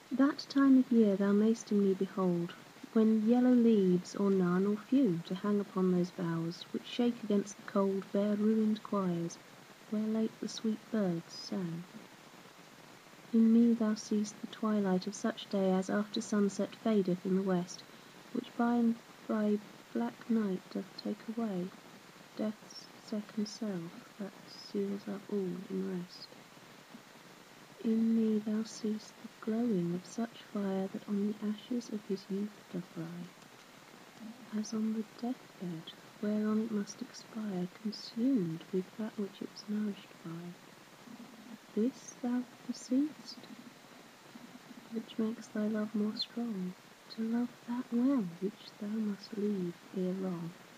That time of year thou mayst in me behold, when yellow leaves, or none, or few, to hang upon those boughs, which shake against the cold, bare ruined choirs, where late the sweet birds sang. In me thou seest the twilight of such day as after sunset fadeth in the west, which by and by black night doth take away, death's second self, that seals up all in rest. In me thou seest the glowing of such fire that on the ashes of his youth doth lie, as on the death-bed, whereon it must expire, consumed with that which it was nourished by. This thou perceiv'st, which makes thy love more strong, to love that well which thou must leave ere long.